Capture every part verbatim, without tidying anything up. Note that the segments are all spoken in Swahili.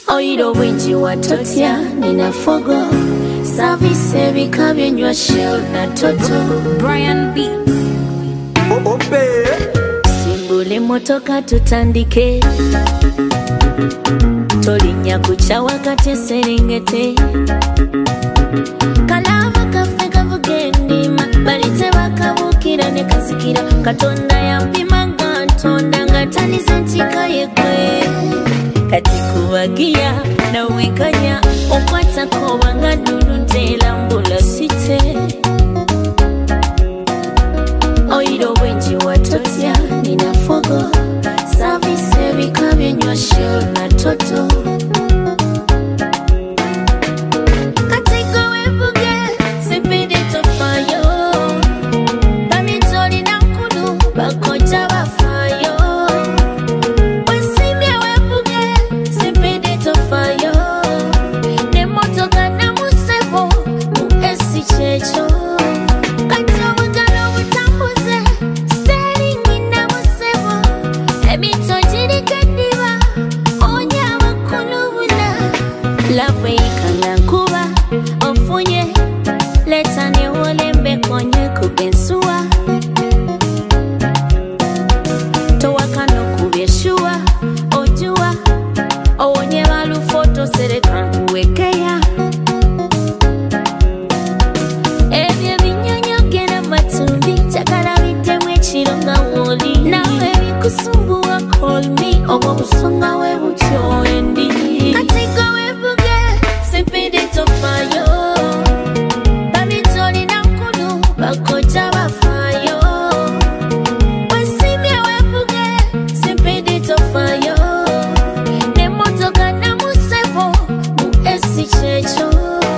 Oiro wenji watotia nina fogo Service vika vyenywa Shell na Toto Brian Beats Ope Simbule motoka tutandike Tolinya kucha wakati Serengeti Kalava kafe kavugendi Balite wakavukira ne kazikira Katonda ya mpimanga Tonda ngatani zentika yekwe Kati kuwagia na uwekanya Okwata kowa nga nunutela mbula site Oiro wenji watotia nina fogo Service vika vyenywa Shell na Toto Katiko webuge sepede tofayo Pamitoli na mkudu bakoja wafayo Wesimye webuge sepede tofayo Nemotoka na musebo muesi checho Love ikanga kuba ofunye leta ne wolembe konye kubensua towakano kubyeshua ojua owonye balu foto sereka wekeya ebye binyonyogera matumbi chakala bitemwe chironga woli nawe bikusumbuwa call me obo busonga we butyo endi Katiko Sepede tofayo Pamitoli na mkudu Bakoja wafayo Wesimye webuge Sepede tofayo Nemotoka na musebo Muesi checho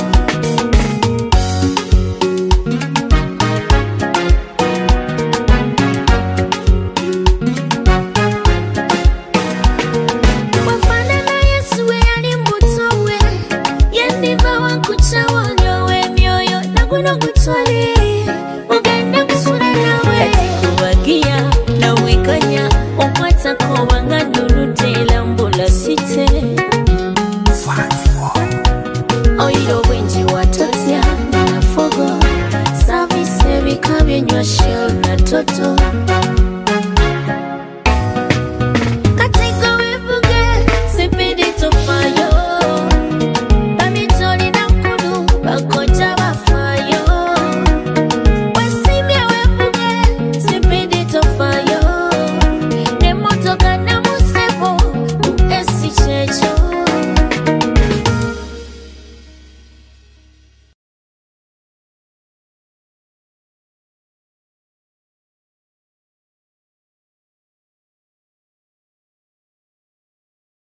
Wafana na Yesu we alimbutowe Yendiva wankucha wanyowe mioyo Naguno kutwali Ugenda kusura nawe Kati kuwagia na uwekanya Okwata kowa nga nurutela mbula site Oiro wenji watotia nina fogo Service vika vyenywa Shell na Toto